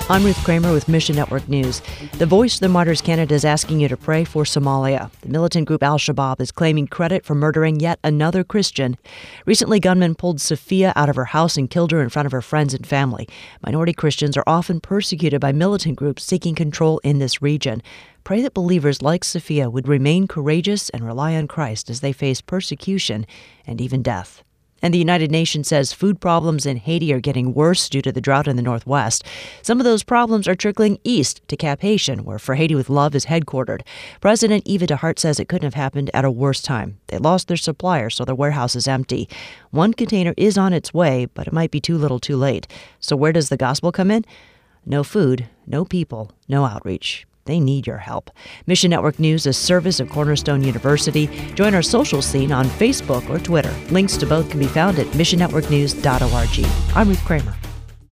I'm Ruth Kramer with Mission Network News. The Voice of the Martyrs Canada is asking you to pray for Somalia. The militant group Al-Shabaab is claiming credit for murdering yet another Christian. Recently, gunmen pulled Sophia out of her house and killed her in front of her friends and family. Minority Christians are often persecuted by militant groups seeking control in this region. Pray that believers like Sophia would remain courageous and rely on Christ as they face persecution and even death. And the United Nations says food problems in Haiti are getting worse due to the drought in the Northwest. Some of those problems are trickling east to Cap Haitien, where For Haiti with Love is headquartered. President Eva DeHart says it couldn't have happened at a worse time. They lost their supplier, so their warehouse is empty. One container is on its way, but it might be too little too late. So where does the gospel come in? No food, no people, no outreach. They need your help. Mission Network News is a service of Cornerstone University. Join our social scene on Facebook or Twitter. Links to both can be found at missionnetworknews.org. I'm Ruth Kramer.